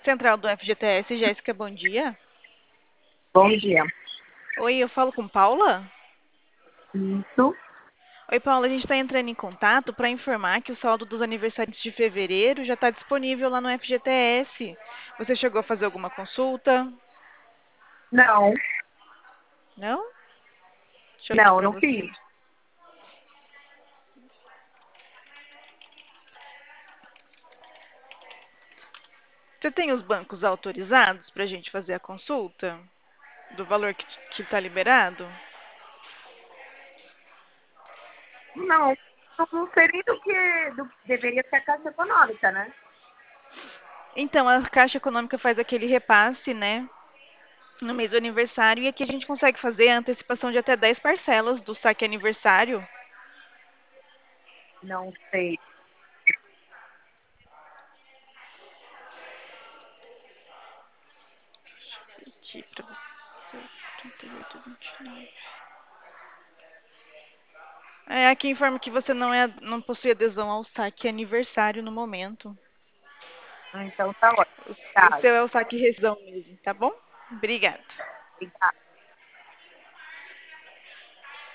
Central do FGTS, Jéssica, bom dia. Bom dia. Oi, eu falo com Paula? Isso. Oi, Paula, a gente está entrando em contato para informar que o saldo dos aniversários de fevereiro já está disponível lá no FGTS. Você chegou a fazer alguma consulta? Não, Não? Deixa eu ver não, para não você. fiz. Você tem os bancos autorizados para a gente fazer a consulta? Do valor que está liberado? Não, não seria do que deveria ser a Caixa Econômica, né? Então, a Caixa Econômica faz aquele repasse, né? No mês do aniversário, e aqui a gente consegue fazer a antecipação de até 10 parcelas do saque aniversário. Não sei. Aqui para você, 38,29. Aqui informa que você não possui adesão ao saque aniversário no momento. Então tá ótimo. O Obrigada. seu é o saque rescisão mesmo, tá bom? Obrigada. Obrigada.